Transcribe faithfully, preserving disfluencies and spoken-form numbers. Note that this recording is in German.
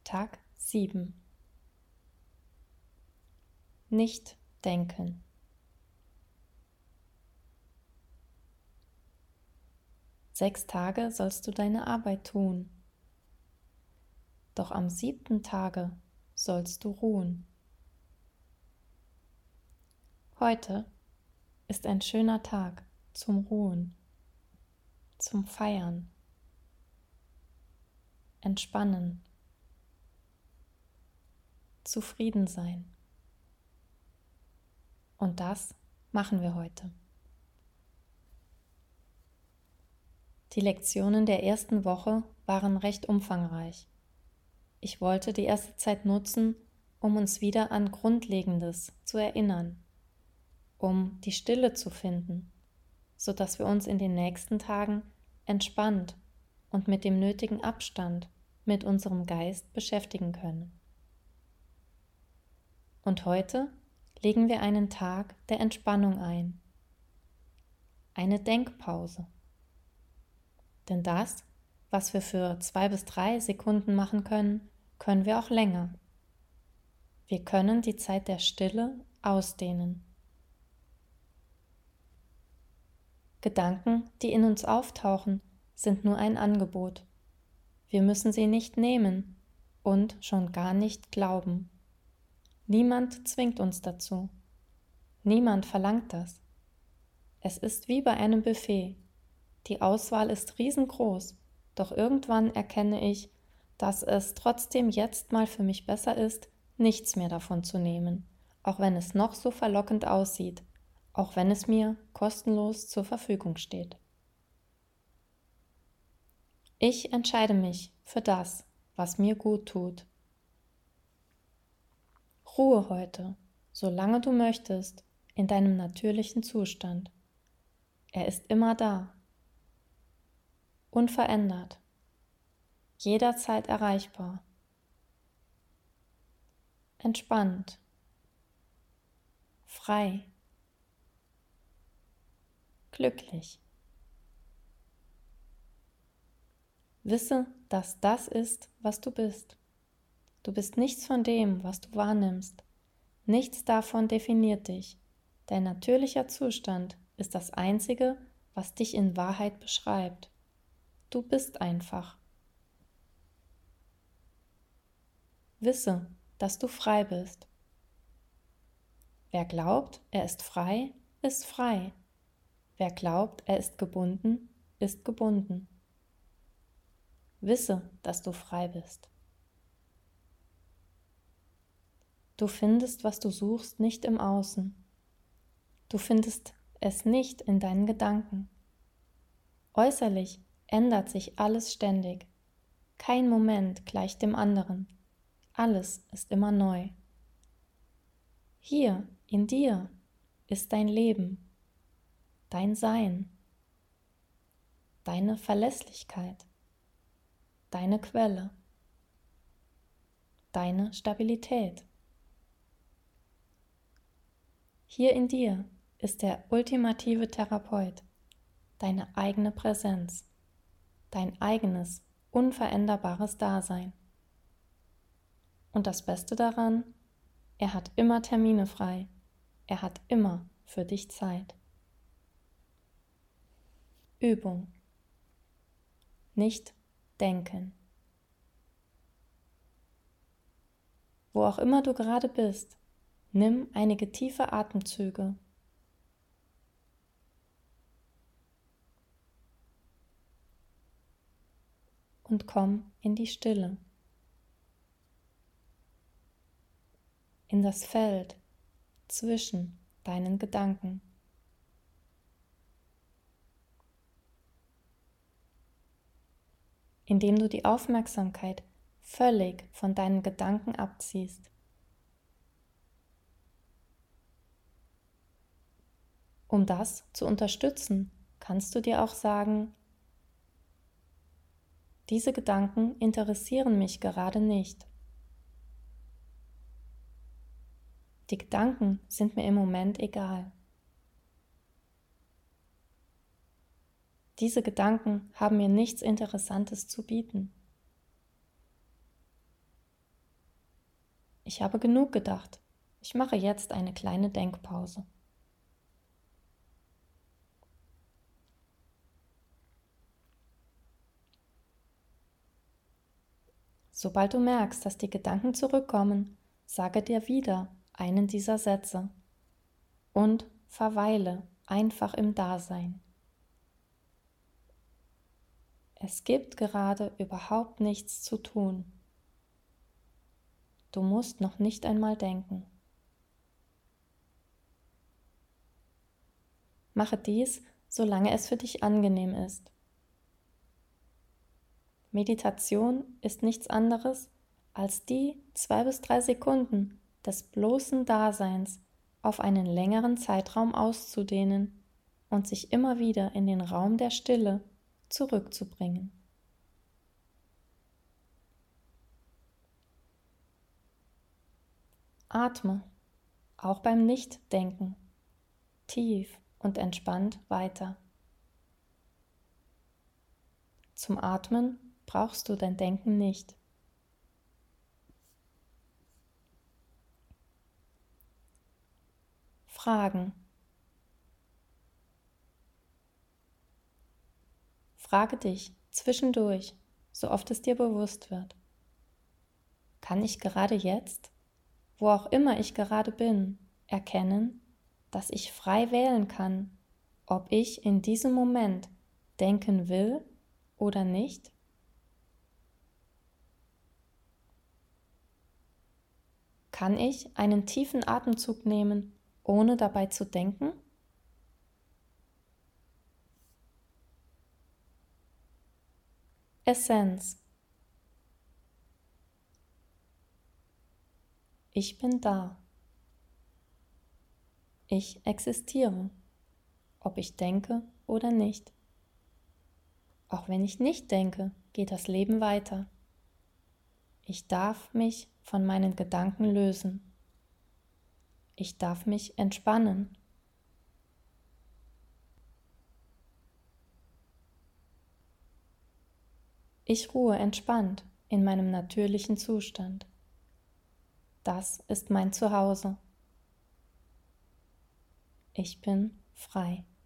Tag sieben. Nicht denken. Sechs Tage sollst du deine Arbeit tun, doch am siebten Tage sollst du ruhen. Heute ist ein schöner Tag zum Ruhen, zum Feiern, Entspannen, zufrieden sein. Und das machen wir heute. Die Lektionen der ersten Woche waren recht umfangreich. Ich wollte die erste Zeit nutzen, um uns wieder an Grundlegendes zu erinnern, um die Stille zu finden, sodass wir uns in den nächsten Tagen entspannt und mit dem nötigen Abstand mit unserem Geist beschäftigen können. Und heute legen wir einen Tag der Entspannung ein, eine Denkpause. Denn das, was wir für zwei bis drei Sekunden machen können, können wir auch länger. Wir können die Zeit der Stille ausdehnen. Gedanken, die in uns auftauchen, sind nur ein Angebot. Wir müssen sie nicht nehmen und schon gar nicht glauben. Niemand zwingt uns dazu. Niemand verlangt das. Es ist wie bei einem Buffet. Die Auswahl ist riesengroß, doch irgendwann erkenne ich, dass es trotzdem jetzt mal für mich besser ist, nichts mehr davon zu nehmen, auch wenn es noch so verlockend aussieht, auch wenn es mir kostenlos zur Verfügung steht. Ich entscheide mich für das, was mir gut tut. Ruhe heute, solange du möchtest, in deinem natürlichen Zustand. Er ist immer da, unverändert, jederzeit erreichbar, entspannt, frei, glücklich. Wisse, dass das ist, was du bist. Du bist nichts von dem, was du wahrnimmst. Nichts davon definiert dich. Dein natürlicher Zustand ist das Einzige, was dich in Wahrheit beschreibt. Du bist einfach. Wisse, dass du frei bist. Wer glaubt, er ist frei, ist frei. Wer glaubt, er ist gebunden, ist gebunden. Wisse, dass du frei bist. Du findest, was du suchst, nicht im Außen. Du findest es nicht in deinen Gedanken. Äußerlich ändert sich alles ständig. Kein Moment gleicht dem anderen. Alles ist immer neu. Hier, in dir, ist dein Leben, dein Sein, deine Verlässlichkeit, deine Quelle, deine Stabilität. Hier in dir ist der ultimative Therapeut, deine eigene Präsenz, dein eigenes, unveränderbares Dasein. Und das Beste daran, er hat immer Termine frei, er hat immer für dich Zeit. Übung. Nicht denken. Wo auch immer du gerade bist, nimm einige tiefe Atemzüge. Und komm in die Stille, in das Feld zwischen deinen Gedanken. Indem du die Aufmerksamkeit völlig von deinen Gedanken abziehst. Um das zu unterstützen, kannst du dir auch sagen, diese Gedanken interessieren mich gerade nicht. Die Gedanken sind mir im Moment egal. Diese Gedanken haben mir nichts Interessantes zu bieten. Ich habe genug gedacht. Ich mache jetzt eine kleine Denkpause. Sobald du merkst, dass die Gedanken zurückkommen, sage dir wieder einen dieser Sätze und verweile einfach im Dasein. Es gibt gerade überhaupt nichts zu tun. Du musst noch nicht einmal denken. Mache dies, solange es für dich angenehm ist. Meditation ist nichts anderes, als die zwei bis drei Sekunden des bloßen Daseins auf einen längeren Zeitraum auszudehnen und sich immer wieder in den Raum der Stille zurückzubringen. Atme, auch beim Nichtdenken, tief und entspannt weiter. Zum Atmen brauchst du dein Denken nicht. Fragen. Frage dich zwischendurch, so oft es dir bewusst wird. Kann ich gerade jetzt, wo auch immer ich gerade bin, erkennen, dass ich frei wählen kann, ob ich in diesem Moment denken will oder nicht? Kann ich einen tiefen Atemzug nehmen, ohne dabei zu denken? Essenz. Ich bin da. Ich existiere, ob ich denke oder nicht. Auch wenn ich nicht denke, geht das Leben weiter. Ich darf mich von meinen Gedanken lösen. Ich darf mich entspannen. Ich ruhe entspannt in meinem natürlichen Zustand. Das ist mein Zuhause. Ich bin frei.